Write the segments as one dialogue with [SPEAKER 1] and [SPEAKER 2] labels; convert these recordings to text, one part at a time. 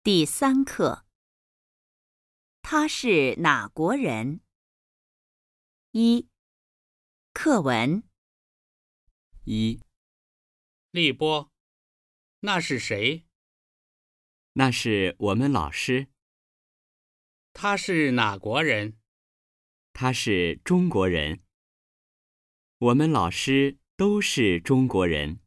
[SPEAKER 1] 第3课，他是哪国人？一、课文。
[SPEAKER 2] 一、
[SPEAKER 3] 立波，那是谁？
[SPEAKER 2] 那是我们老师，
[SPEAKER 3] 他是哪国人？
[SPEAKER 2] 他是中国人。我们老师都是中国人。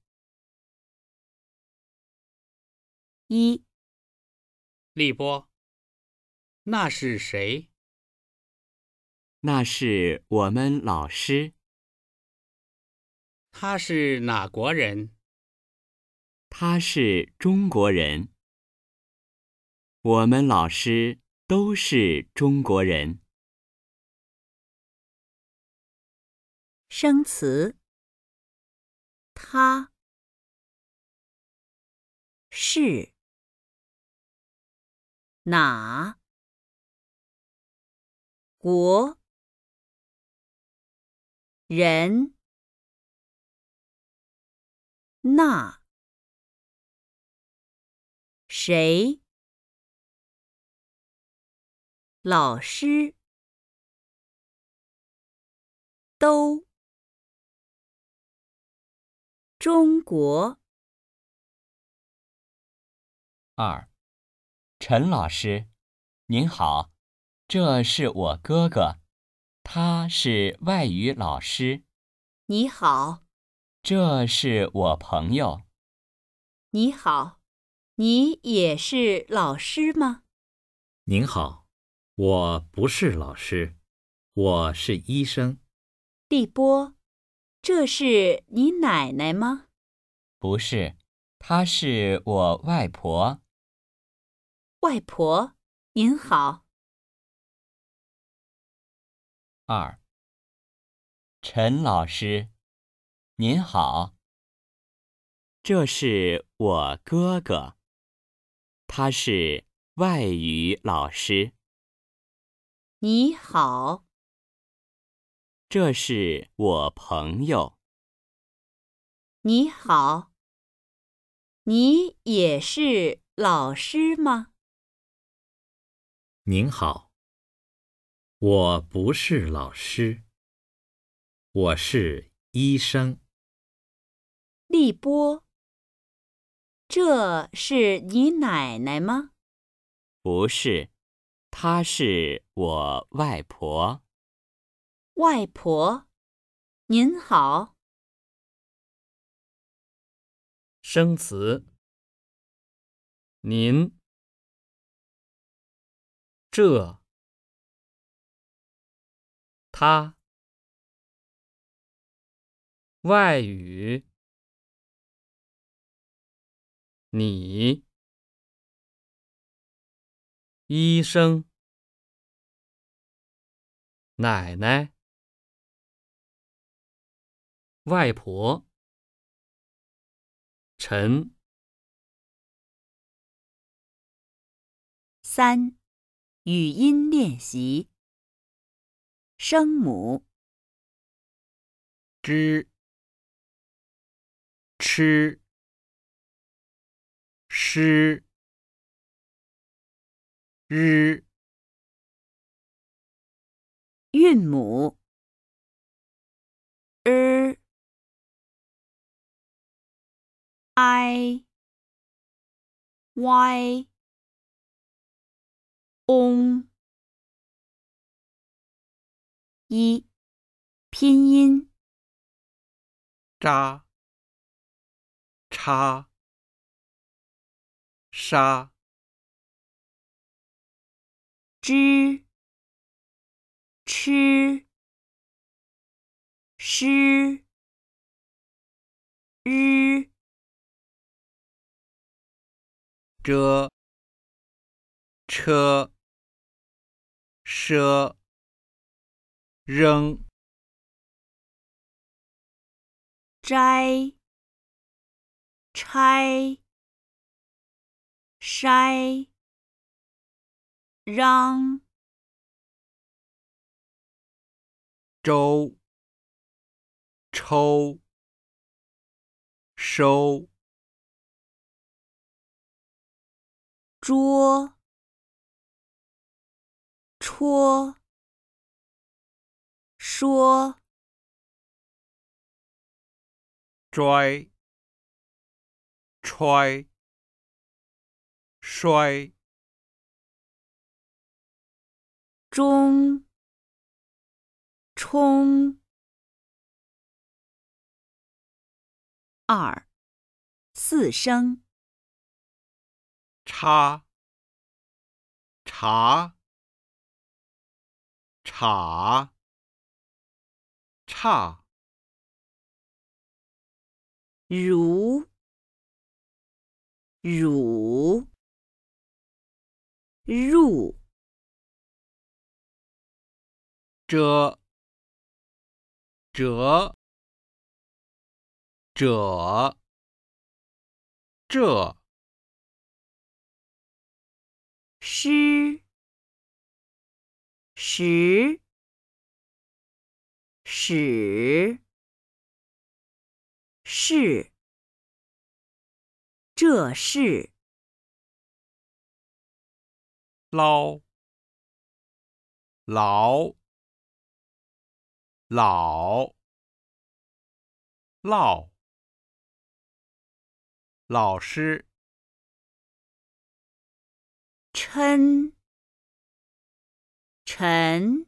[SPEAKER 1] 一、
[SPEAKER 3] 立波，那是谁？
[SPEAKER 2] 那是我们老师，
[SPEAKER 3] 他是哪国人？
[SPEAKER 2] 他是中国人。我们老师都是中国人。
[SPEAKER 1] 生词：他是哪国人？那谁？老师都中国。
[SPEAKER 2] 二、陈老师，您好，这是我哥哥，他是外语老师。
[SPEAKER 1] 你好。
[SPEAKER 2] 这是我朋友。
[SPEAKER 1] 你好，你也是老师吗？
[SPEAKER 4] 您好，我不是老师，我是医生。
[SPEAKER 1] 立波，这是你奶奶吗？
[SPEAKER 2] 不是，她是我外婆。
[SPEAKER 1] 外婆，您好。
[SPEAKER 2] 二、陈老师，您好，这是我哥哥，他是外语老师。
[SPEAKER 1] 你好。
[SPEAKER 2] 这是我朋友。
[SPEAKER 1] 你好，你也是老师吗？
[SPEAKER 4] 您好，我不是老师，我是医生。
[SPEAKER 1] 立波，这是你奶奶吗？
[SPEAKER 2] 不是，她是我外婆。
[SPEAKER 1] 外婆，您好。
[SPEAKER 3] 生词：您、这、他、外语、你、医生、奶奶、外婆、陈。
[SPEAKER 1] 3、语音练习。声母：
[SPEAKER 3] 知、吃、诗、日。
[SPEAKER 1] 韵母：i、y、ong。一、拼音：
[SPEAKER 3] 扎、叉、沙。
[SPEAKER 1] 知、吃、诗、日。
[SPEAKER 3] 遮、车、奢、扔。
[SPEAKER 1] 摘、拆、筛、让。
[SPEAKER 3] 周、抽、收。
[SPEAKER 1] 捉，戳，说，
[SPEAKER 3] 拽，揣，摔，
[SPEAKER 1] 中，冲。2. 四声。
[SPEAKER 3] 插，茶，叉，叉，
[SPEAKER 1] 如，乳，入，
[SPEAKER 3] 遮，折，褶，这，
[SPEAKER 1] 诗，时，使，是，这是。
[SPEAKER 3] 捞，老，老，老，老师，
[SPEAKER 1] 琛，晨，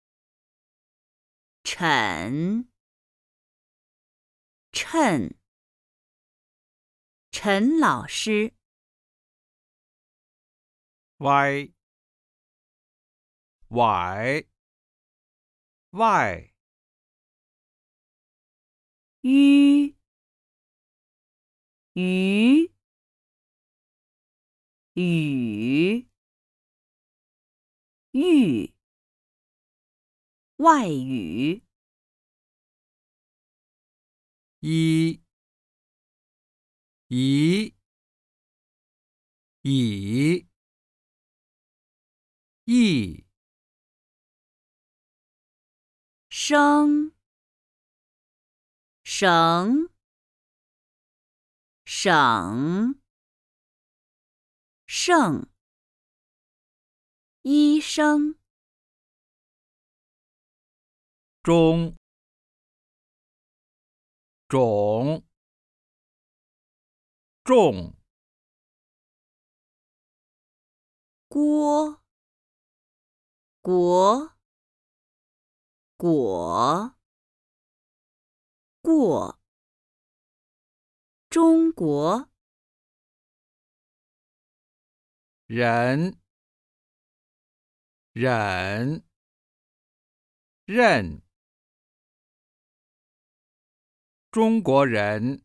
[SPEAKER 1] 沈，趁，陈老师。
[SPEAKER 3] 歪，崴，外，
[SPEAKER 1] 鱼，鱼，雨，玉，外语。
[SPEAKER 3] 一，乙，乙，易，
[SPEAKER 1] 生，绳，省，圣，医生。
[SPEAKER 3] 中，种，重，
[SPEAKER 1] 锅，国，果，过，中国。
[SPEAKER 3] 忍，忍，任，中国人。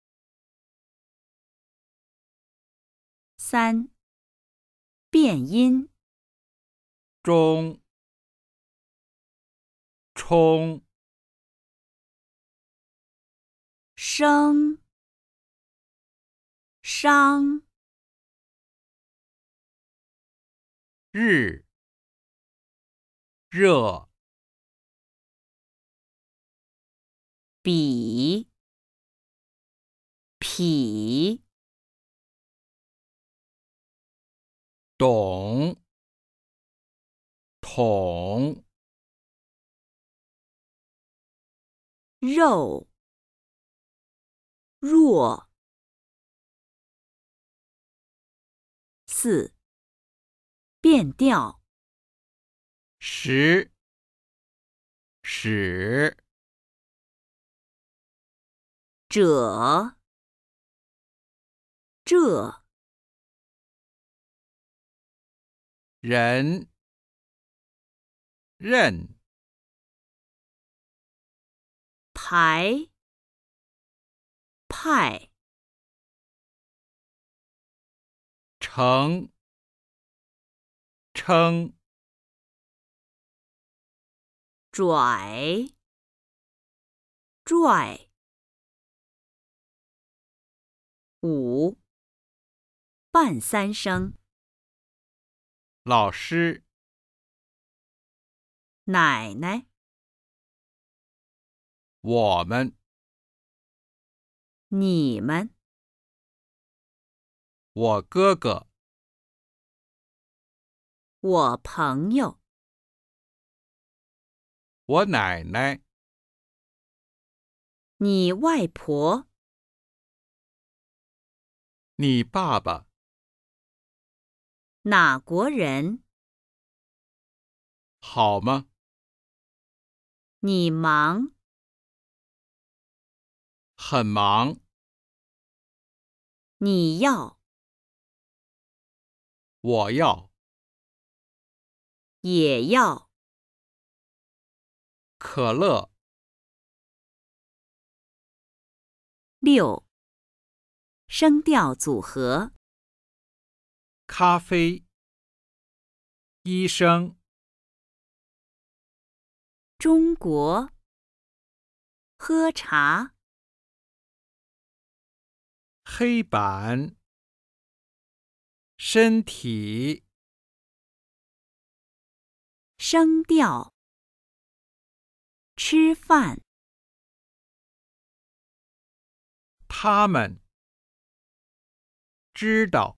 [SPEAKER 1] 3. 变音。
[SPEAKER 3] 中，冲，
[SPEAKER 1] 生，商，
[SPEAKER 3] 日，热，
[SPEAKER 1] 比，痞，
[SPEAKER 3] 懂，统，
[SPEAKER 1] 肉，弱。4. 变调。
[SPEAKER 3] 时，使，
[SPEAKER 1] 者，这，
[SPEAKER 3] 人，任，
[SPEAKER 1] 排，派，
[SPEAKER 3] 成，称，
[SPEAKER 1] 拽，拽。5. 半三声。
[SPEAKER 3] 老师，
[SPEAKER 1] 奶奶，
[SPEAKER 3] 我们，
[SPEAKER 1] 你们，
[SPEAKER 3] 我哥哥。
[SPEAKER 1] 我朋友。
[SPEAKER 3] 我奶奶。
[SPEAKER 1] 你外婆。
[SPEAKER 3] 你爸爸。
[SPEAKER 1] 哪国人？
[SPEAKER 3] 好吗？
[SPEAKER 1] 你忙。
[SPEAKER 3] 很忙。
[SPEAKER 1] 你要。
[SPEAKER 3] 我要。
[SPEAKER 1] 也要。
[SPEAKER 3] 可乐。
[SPEAKER 1] 6. 声调组合。
[SPEAKER 3] 咖啡。医生。
[SPEAKER 1] 中国。喝茶。
[SPEAKER 3] 黑板。身体。
[SPEAKER 1] 声调。吃饭。
[SPEAKER 3] 他们。知道。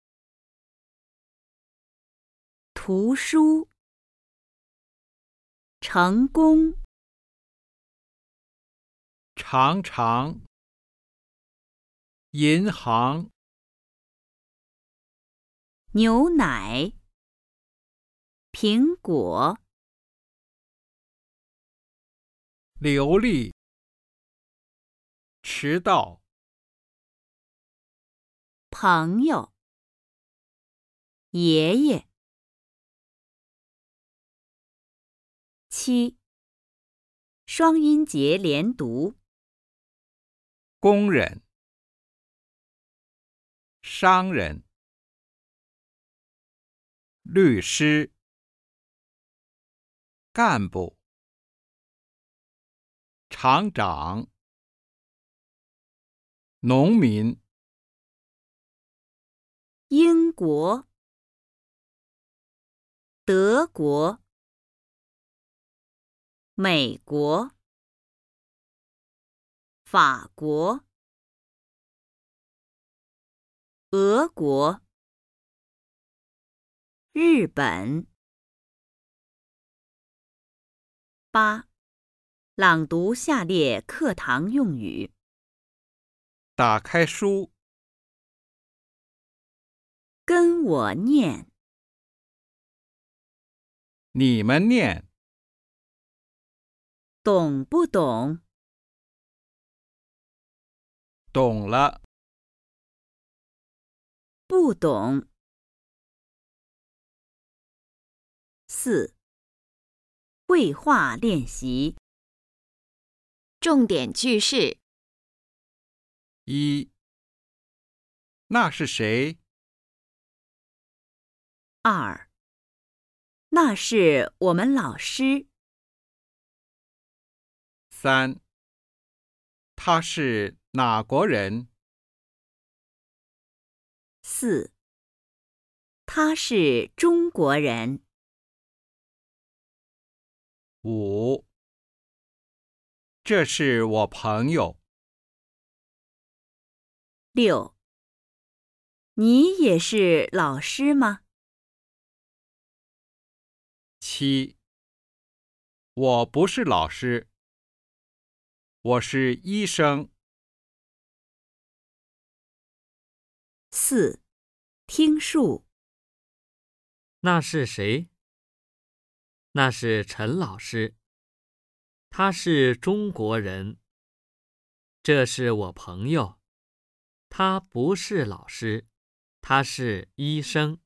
[SPEAKER 1] 图书。成功。
[SPEAKER 3] 常常。银行。
[SPEAKER 1] 牛奶。苹果。
[SPEAKER 3] 流利。迟到。
[SPEAKER 1] 朋友。爷爷。7. 双音节连读。
[SPEAKER 3] 工人。商人。律师。干部。厂长。农民。
[SPEAKER 1] 英国。德国。美国。法国。俄国。日本。8. 朗读下列课堂用语。
[SPEAKER 3] 打开书。
[SPEAKER 1] 跟我念。
[SPEAKER 3] 你们念。
[SPEAKER 1] 懂不懂？
[SPEAKER 3] 懂了。
[SPEAKER 1] 不懂。4. 绘画练习。重点句式。
[SPEAKER 3] 1. 那是谁
[SPEAKER 1] 2. 那是我们老师。
[SPEAKER 3] 3. 他是哪国人
[SPEAKER 1] 4. 他是中国人。
[SPEAKER 3] 5. 这是我朋友。
[SPEAKER 1] 6. 你也是老师吗
[SPEAKER 3] 7. 我不是老师，我是医生。
[SPEAKER 1] 4. 听述。
[SPEAKER 4] 那是谁？那是陈老师，他是中国人。这是我朋友，他不是老师，他是医生。